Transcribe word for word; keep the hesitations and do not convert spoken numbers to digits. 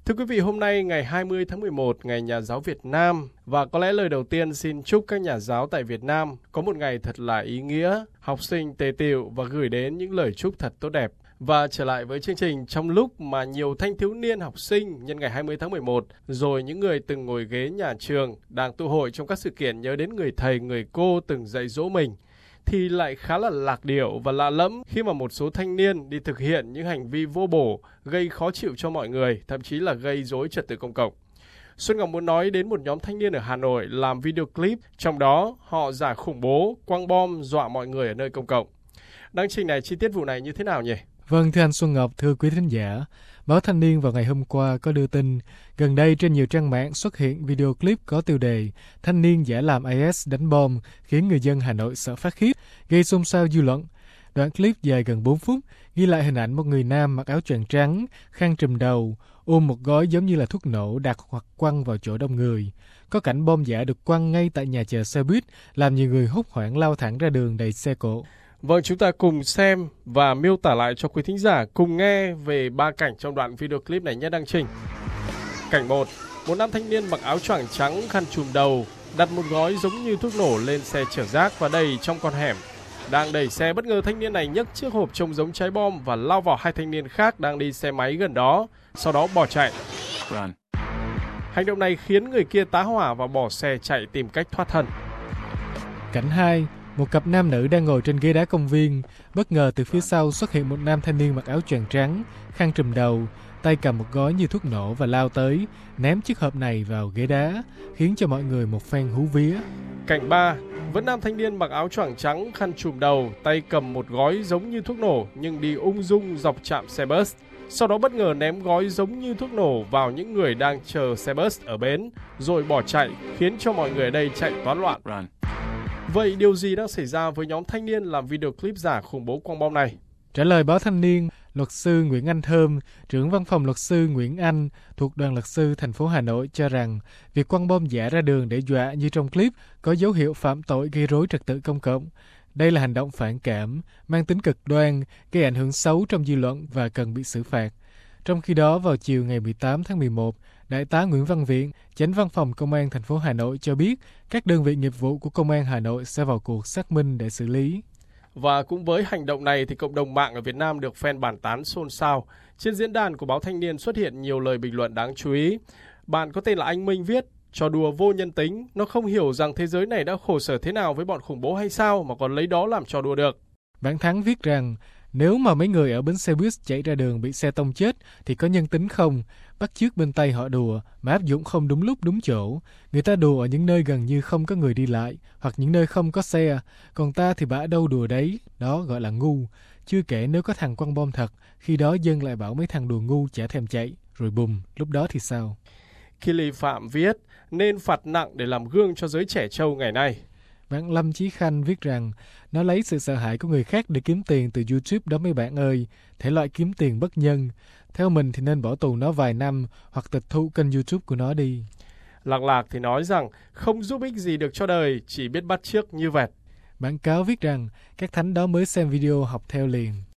Thưa quý vị, hôm nay ngày hai mươi tháng mười một, ngày Nhà giáo Việt Nam, và có lẽ lời đầu tiên xin chúc các nhà giáo tại Việt Nam có một ngày thật là ý nghĩa, học sinh tề tựu và gửi đến những lời chúc thật tốt đẹp. Và trở lại với chương trình trong lúc mà nhiều thanh thiếu niên học sinh nhân ngày hai mươi tháng mười một, rồi những người từng ngồi ghế nhà trường đang tụ hội trong các sự kiện nhớ đến người thầy, người cô từng dạy dỗ mình, thì lại khá là lạc điệu và lạ lẫm khi mà một số thanh niên đi thực hiện những hành vi vô bổ, gây khó chịu cho mọi người, thậm chí là gây rối trật tự công cộng. Xuân Ngọc muốn nói đến một nhóm thanh niên ở Hà Nội làm video clip, trong đó họ giả khủng bố, quăng bom, dọa mọi người ở nơi công cộng. Đăng trình này chi tiết vụ này như thế nào nhỉ? Vâng, thưa anh Xuân Ngọc, thưa quý thính giả, Báo Thanh niên vào ngày hôm qua có đưa tin, gần đây trên nhiều trang mạng xuất hiện video clip có tiêu đề Thanh niên giả làm i ét đánh bom khiến người dân Hà Nội sợ phát khiếp, gây xôn xao dư luận. Đoạn clip dài gần bốn phút ghi lại hình ảnh một người nam mặc áo choàng trắng, khăn trùm đầu, ôm một gói giống như là thuốc nổ đặt hoặc quăng vào chỗ đông người. Có cảnh bom giả được quăng ngay tại nhà chờ xe buýt, làm nhiều người hốt hoảng lao thẳng ra đường đầy xe cộ. Vâng, chúng ta cùng xem và miêu tả lại cho quý thính giả cùng nghe về ba cảnh trong đoạn video clip này nhé Đăng Trình. Cảnh một, một nam thanh niên mặc áo choàng trắng, khăn trùm đầu, đặt một gói giống như thuốc nổ lên xe chở rác và đầy trong con hẻm. Đang đẩy xe, bất ngờ thanh niên này nhấc chiếc hộp trông giống trái bom và lao vào hai thanh niên khác đang đi xe máy gần đó, sau đó bỏ chạy. Run. Hành động này khiến người kia tá hỏa và bỏ xe chạy tìm cách thoát thân. Cảnh hai, một cặp nam nữ đang ngồi trên ghế đá công viên, bất ngờ từ phía sau xuất hiện một nam thanh niên mặc áo choàng trắng, khăn trùm đầu, tay cầm một gói như thuốc nổ và lao tới, ném chiếc hộp này vào ghế đá, khiến cho mọi người một phen hú vía. Cảnh ba, vẫn nam thanh niên mặc áo choàng trắng, khăn trùm đầu, tay cầm một gói giống như thuốc nổ nhưng đi ung dung dọc trạm xe bus. Sau đó bất ngờ ném gói giống như thuốc nổ vào những người đang chờ xe bus ở bến, rồi bỏ chạy, khiến cho mọi người ở đây chạy toán loạn. Run. Vậy điều gì đang xảy ra với nhóm thanh niên làm video clip giả khủng bố quăng bom này? Trả lời Báo Thanh niên, luật sư Nguyễn Anh Thơm, trưởng văn phòng luật sư Nguyễn Anh thuộc Đoàn luật sư thành phố Hà Nội cho rằng việc quăng bom giả ra đường để dọa như trong clip có dấu hiệu phạm tội gây rối trật tự công cộng. Đây là hành động phản cảm, mang tính cực đoan, gây ảnh hưởng xấu trong dư luận và cần bị xử phạt. Trong khi đó, vào chiều ngày mười tám tháng mười một, Đại tá Nguyễn Văn Viện, Chánh Văn phòng Công an thành phố Hà Nội cho biết các đơn vị nghiệp vụ của Công an Hà Nội sẽ vào cuộc xác minh để xử lý. Và cũng với hành động này thì cộng đồng mạng ở Việt Nam được phen bàn tán xôn xao. Trên diễn đàn của Báo Thanh niên xuất hiện nhiều lời bình luận đáng chú ý. Bạn có tên là Anh Minh viết, trò đùa vô nhân tính, nó không hiểu rằng thế giới này đã khổ sở thế nào với bọn khủng bố hay sao mà còn lấy đó làm trò đùa được. Bạn Thắng viết rằng, nếu mà mấy người ở bến xe buýt chạy ra đường bị xe tông chết thì có nhân tính không? Bắt chước bên Tây họ đùa mà áp dụng không đúng lúc đúng chỗ. Người ta đùa ở những nơi gần như không có người đi lại hoặc những nơi không có xe. Còn ta thì bả đâu đùa đấy, đó gọi là ngu. Chưa kể nếu có thằng quăng bom thật, khi đó dân lại bảo mấy thằng đùa ngu chả thèm chạy. Rồi bùm, lúc đó thì sao? Kili Phạm viết, nên phạt nặng để làm gương cho giới trẻ trâu ngày nay. Bạn Lâm Chí Khanh viết rằng, nó lấy sự sợ hãi của người khác để kiếm tiền từ YouTube đó mấy bạn ơi, thể loại kiếm tiền bất nhân. Theo mình thì nên bỏ tù nó vài năm hoặc tịch thu kênh YouTube của nó đi. Lạc Lạc thì nói rằng, không giúp ích gì được cho đời, chỉ biết bắt chước như vẹt. Bạn Cáo viết rằng, các thánh đó mới xem video học theo liền.